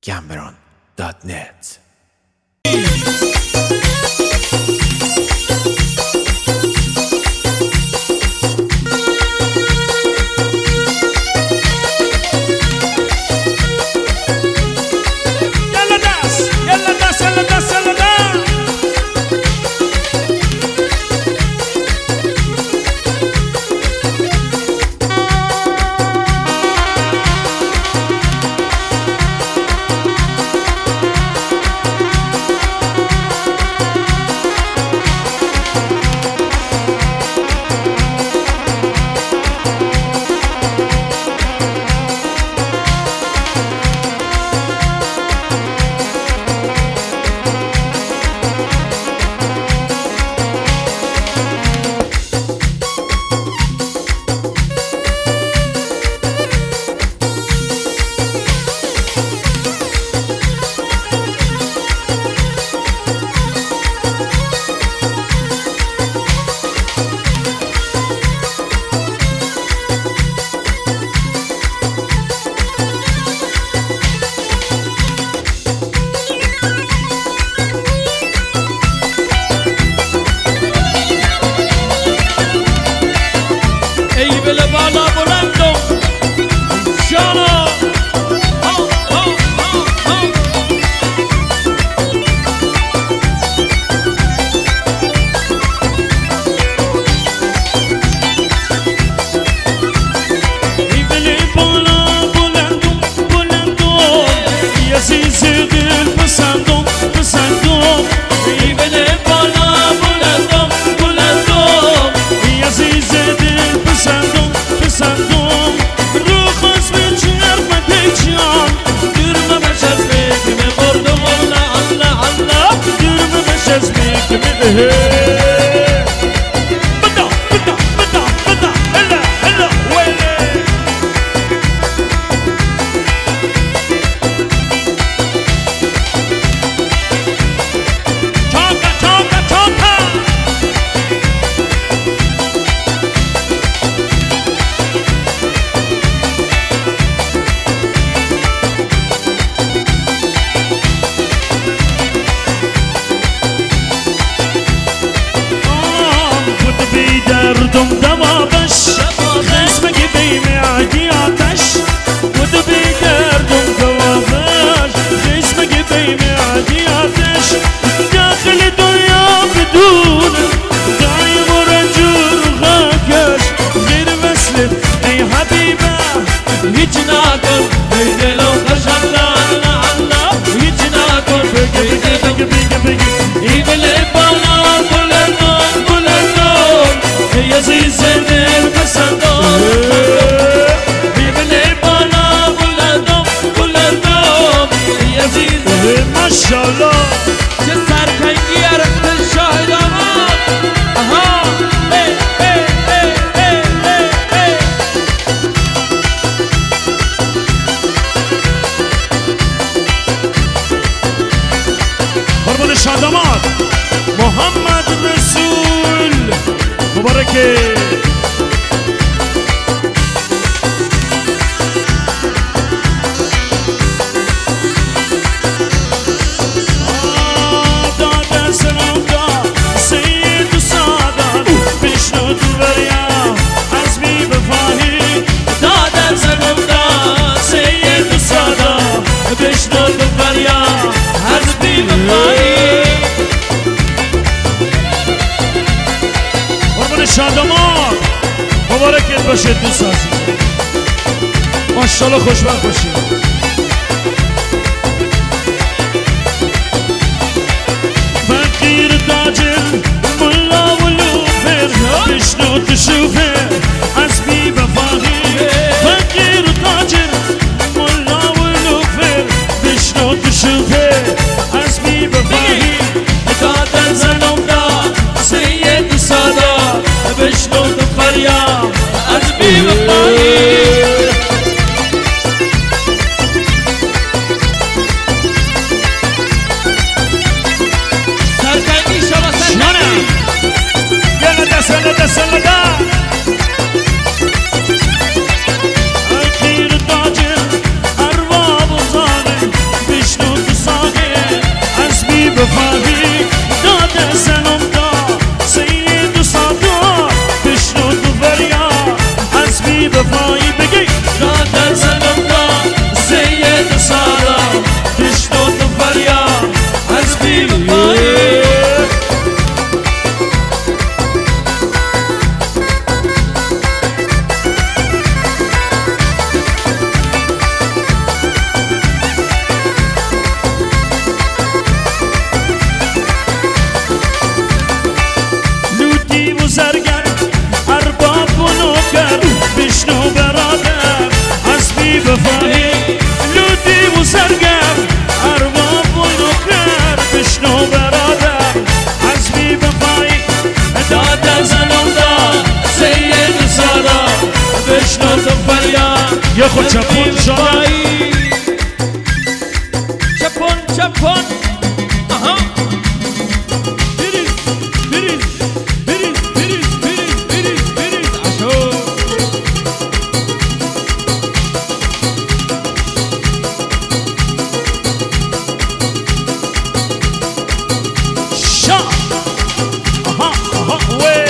Gamberon.net. محمد رسول مبارکه داد سلام دا سید سادات بشنو تو بریا عزمی بفاهی داد سلام دا سید سادات بشنو تو بریا عزمی بفاهی شادمان مبارکت باشه دوست عزیز ماشاءالله خوشبخت باشید فقیر تاجر ملا و لوفر بشنو تشوفه عزمی بفاهی فقیر تاجر ملا و لوفر بشنو تشوفه عزمی بفاهی دادن زنم دا سید سادا بشنو تو فریاد عزمی بفاهی سرکنگی شما سرکنگی گل دست خود چپون شدن چپون چپون آها بریز بریز بریز بریز بریز بریز بریز عشو شا آها آها وی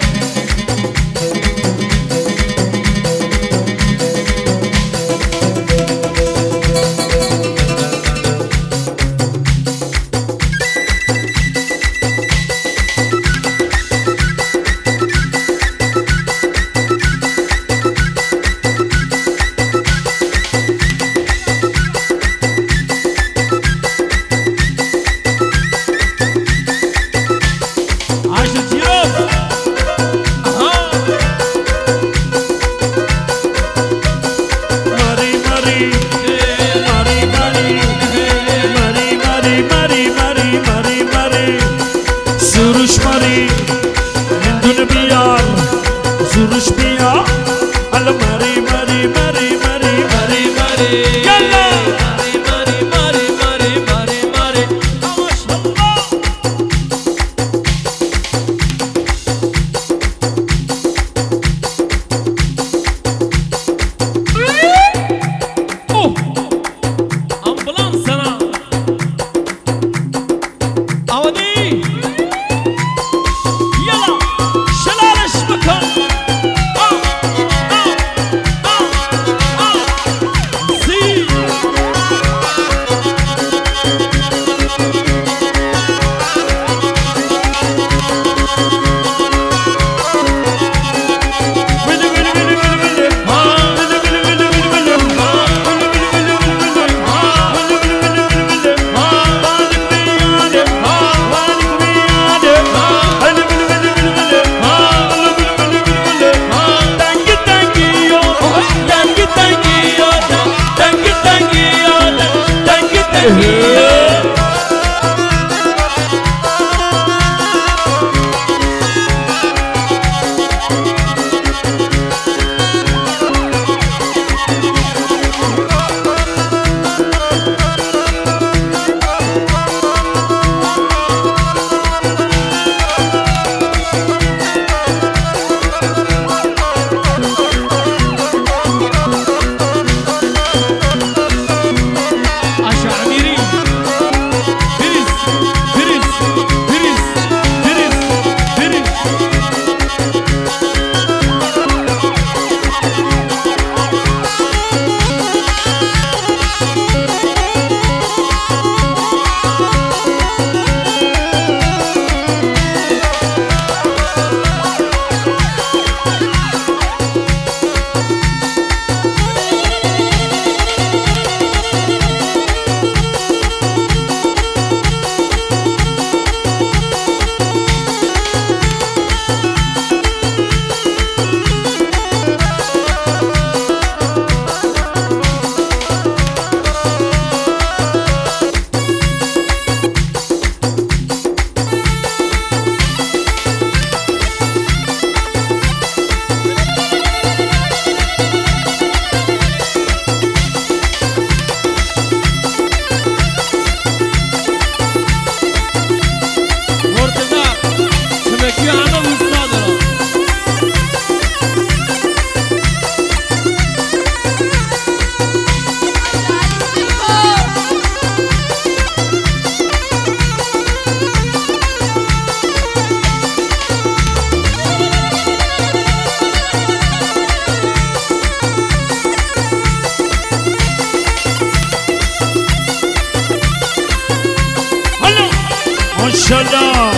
ماشاءالله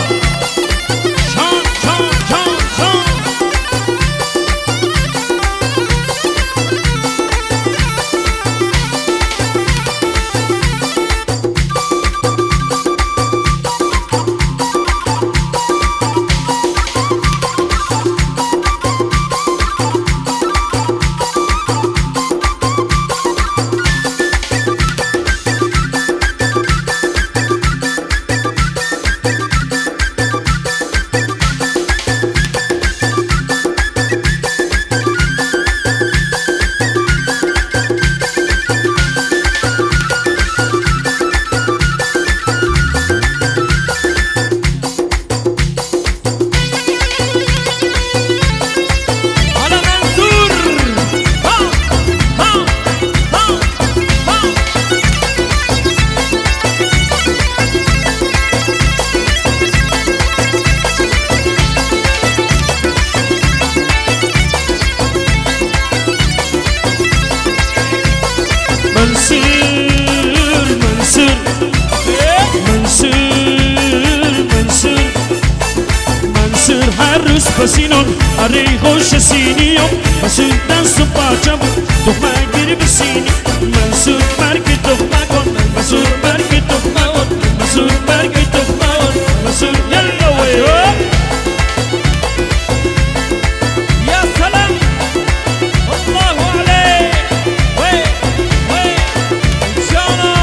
شان شان شان شان بسینون اری خوش سینیم مسعود دست و پاچم تخمه گیری بسینی مسعود مرگی تخمه کن مسعود مرگی تخمه کن مسعود مرگی تخمه کن مسعود یلا وی يا سلام الله عليك وي وي جانا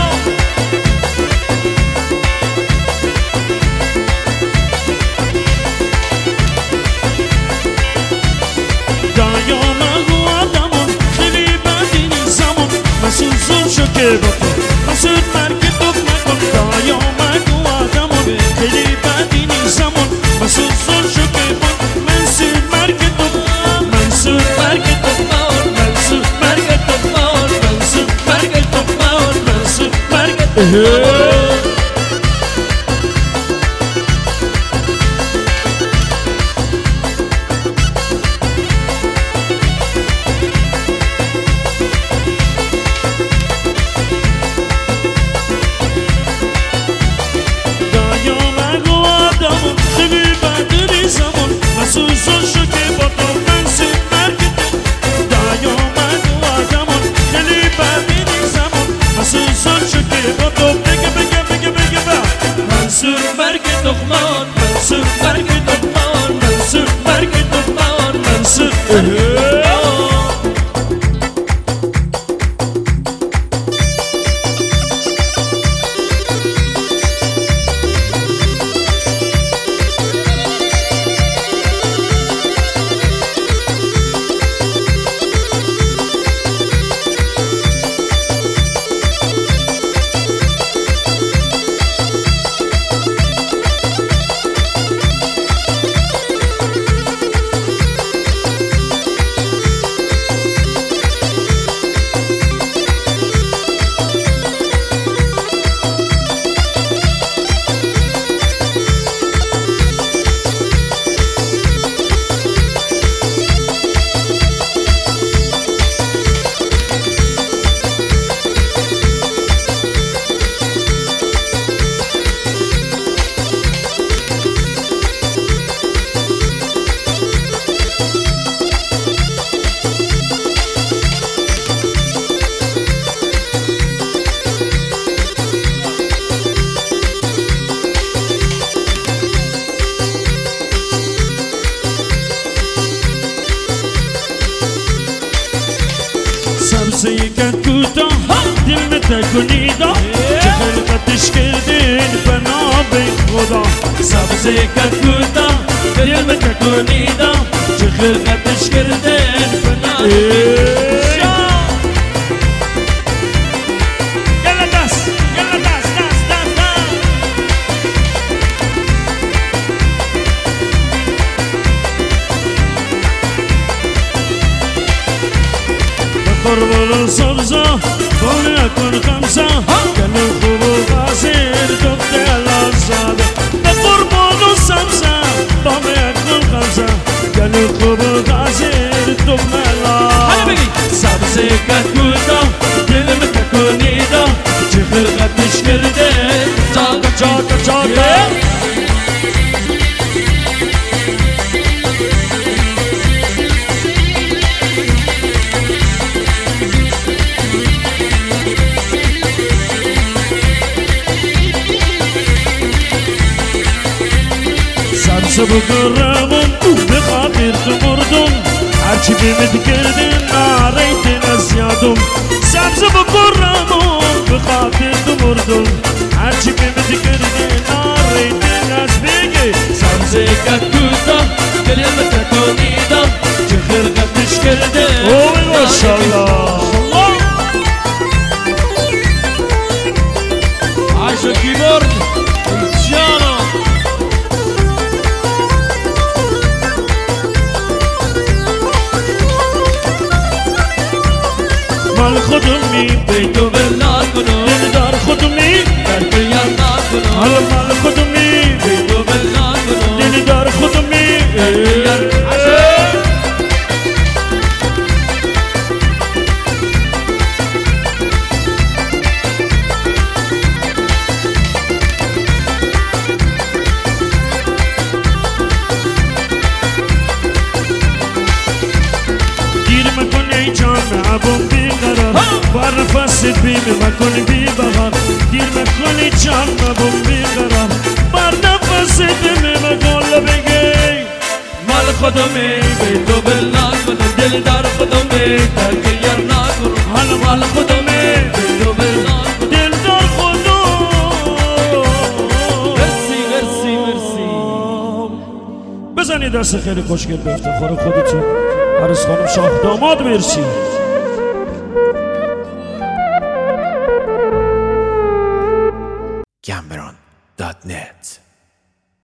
دایام اگو آدمون خیلی بدی نیستمون مسعود زور شو که بکن مسعود مرگی تخمه کن دایام اگو آدمون خیلی بدی نیستمون مسعود زور شو که بکن مسعود مرگی تخمه مسعود مرگی تخمه مسعود مرگی تخمه مسعود مرگی تخمه مسعود مرگی تخمه تخمان منصور برگ تخمان منصور برگ تخمان منصور سبزه کت کوتاه دل می تکنیدا چه خلقتش کردین بناب خدا سبزه کت کوتاه دل می تکنیدا چه خلقتش کردین بناب یلا دست یلا دست دست دست دست قربان سبزه بانه کن خمسه کل خوب و غازیر دکت الازاده قربان سبزه بانه کن خمسه کل خوب و غازیر دکت الازاده سبزه کت کوتاه دل می تکنیدا چه خلقتش کردین چاکا چاکا چاکا سبز بگرمون به خاطر تو مردم هرچی بیمت کردین ناریدین از یادم سبز بگرمون به خاطر تو مردم هرچی بیمت کردین ناریدین از بگی سبزه کت کوتاه دل می تکنیدا چه خلقتش کردین اوه ماشالله عاشق کیبورد جانا مال خودمی بیتو بلا کنو دلدار خودمی در بیان نکنو حال مال خودمی بیتو بلا کنو دلدار خودمی در من خالی جان ببون بیقرار بر نفس دل مقال بگی مال خودمی به تو بل نکنم دل در خودمی ترک یار نکنم حالا مال خودمه به تو بل نکنم دل دار خودم مرسی بزنید دست خیلی خوشگل به افتخار خودتون عروس خانم شاه داماد مرسی Cameron.net